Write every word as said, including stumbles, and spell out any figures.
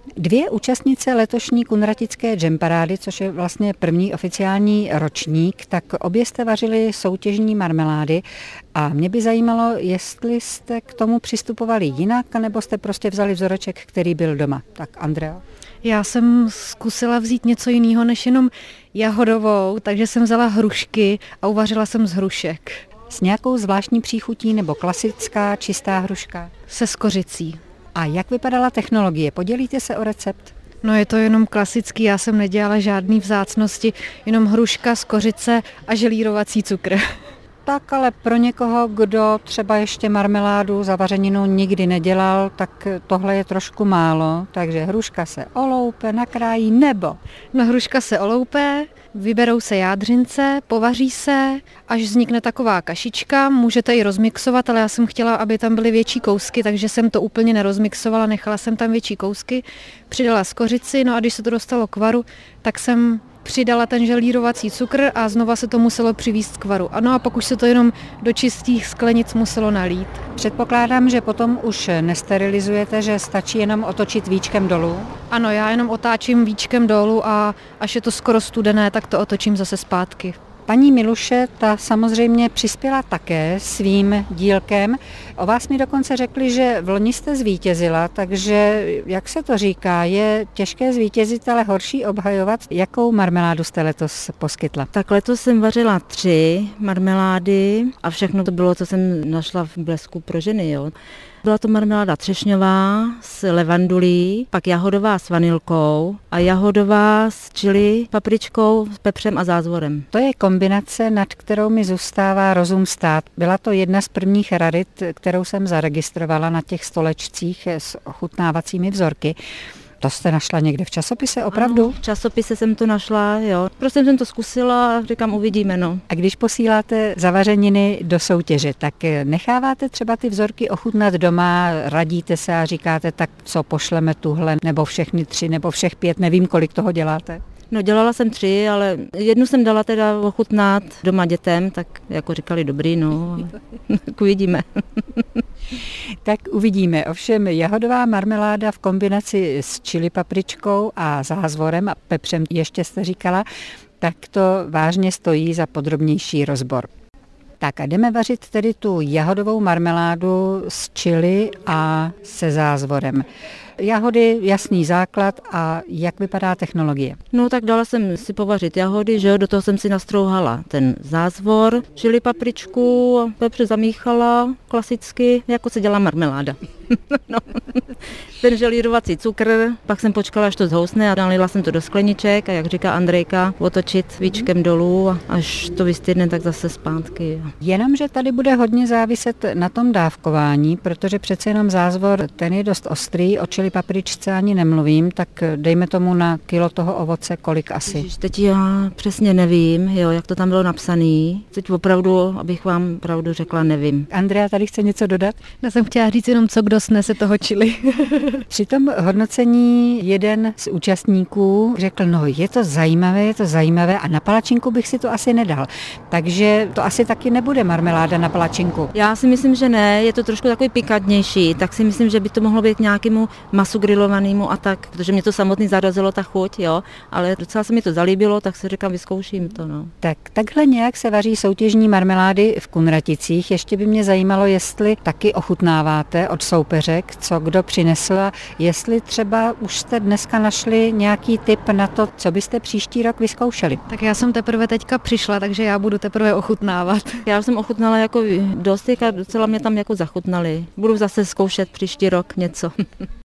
Dvě účastnice letošní kunratické džemparády, což je vlastně první oficiální ročník, tak obě jste vařili soutěžní marmelády a mě by zajímalo, jestli jste k tomu přistupovali jinak, nebo jste prostě vzali vzoreček, který byl doma. Tak Andrea? Já jsem zkusila vzít něco jiného než jenom jahodovou, takže jsem vzala hrušky a uvařila jsem z hrušek. S nějakou zvláštní příchutí nebo klasická čistá hruška? Se skořicí. A jak vypadala technologie? Podělíte se o recept? No je to jenom klasický, já jsem nedělala žádný vzácnosti, jenom hruška, skořice a želírovací cukr. Tak ale pro někoho, kdo třeba ještě marmeládu zavařeninu nikdy nedělal, tak tohle je trošku málo, takže hruška se oloupe, nakrájí nebo? No hruška se oloupe, vyberou se jádřince, povaří se, až vznikne taková kašička, můžete ji rozmixovat, ale já jsem chtěla, aby tam byly větší kousky, takže jsem to úplně nerozmixovala, nechala jsem tam větší kousky, přidala skořici, no a když se to dostalo k varu, tak jsem přidala ten želírovací cukr a znova se to muselo přivízt k varu. Ano a pak už se to jenom do čistých sklenic muselo nalít. Předpokládám, že potom už nesterilizujete, že stačí jenom otočit víčkem dolů? Ano, já jenom otáčím víčkem dolů a až je to skoro studené, tak to otočím zase zpátky. Paní Miluše, ta samozřejmě přispěla také svým dílkem. O vás mi dokonce řekli, že v loni jste zvítězila, takže jak se to říká, je těžké zvítězit, ale horší obhajovat. Jakou marmeládu jste letos poskytla? Tak letos jsem vařila tři marmelády a všechno to bylo, co jsem našla v Blesku pro ženy. Jo. Byla to marmeláda třešňová s levandulí, pak jahodová s vanilkou a jahodová s čili, papričkou, s pepřem a zázvorem. To je kombinace, nad kterou mi zůstává rozum stát. Byla to jedna z prvních rarit, kterou jsem zaregistrovala na těch stolečcích s ochutnávacími vzorky. To jste našla někde v časopise, opravdu? Ano, v časopise jsem to našla, jo. Prostě jsem to zkusila a říkám, uvidíme, no. A když posíláte zavařeniny do soutěže, tak necháváte třeba ty vzorky ochutnat doma, radíte se a říkáte, tak co pošleme tuhle, nebo všechny tři, nebo všech pět, nevím, kolik toho děláte? No dělala jsem tři, ale jednu jsem dala teda ochutnat doma dětem, tak jako říkali dobrý, no, tak uvidíme. Tak uvidíme. Ovšem jahodová marmeláda v kombinaci s čili papričkou a zázvorem a pepřem, ještě jste říkala, tak to vážně stojí za podrobnější rozbor. Tak a jdeme vařit tedy tu jahodovou marmeládu s čili a se zázvorem. Jahody, jasný základ a jak vypadá technologie? No tak dala jsem si povařit jahody, že jo, do toho jsem si nastrouhala ten zázvor, čili papričku, pepře zamíchala klasicky, jako se dělá marmeláda. No. Ten želírovací cukr, pak jsem počkala, až to zhousne a nalila jsem to do skleniček a jak říká Andrejka, otočit víčkem dolů a až to vystydne, tak zase zpátky. Jenomže tady bude hodně záviset na tom dávkování, protože přece jenom zázvor, ten je dost ostrý, o čili papričce ani nemluvím, tak dejme tomu na kilo toho ovoce, kolik asi? Ježiš, teď já přesně nevím, jo, jak to tam bylo napsané. Teď opravdu, abych vám pravdu řekla, nevím. Andrea tady chce něco dodat? Já jsem chtěla říct jenom, co kdo snese toho čili. Při tom hodnocení jeden z účastníků řekl, no je to zajímavé, je to zajímavé a na palačinku bych si to asi nedal. Takže to asi taky nebude marmeláda na palačinku. Já si myslím, že ne, je to trošku takový pikantnější, tak si myslím, že by to mohlo být nějakému masu grilovanému a tak, protože mě to samotný zarazilo ta chuť, jo, ale docela se mi to zalíbilo, tak si říkám, vyzkouším to, no. Tak takhle nějak se vaří soutěžní marmelády v Kunraticích. Ještě by mě zajímalo, jestli taky ochutnáváte od soupeřek, co kdo přinesl a jestli třeba už jste dneska našli nějaký tip na to, co byste příští rok vyzkoušeli. Tak já jsem teprve teďka přišla, takže já budu teprve ochutnávat. Já jsem ochutnala jako dost a docela mě tam jako zachutnali. Budu zase zkoušet příští rok něco.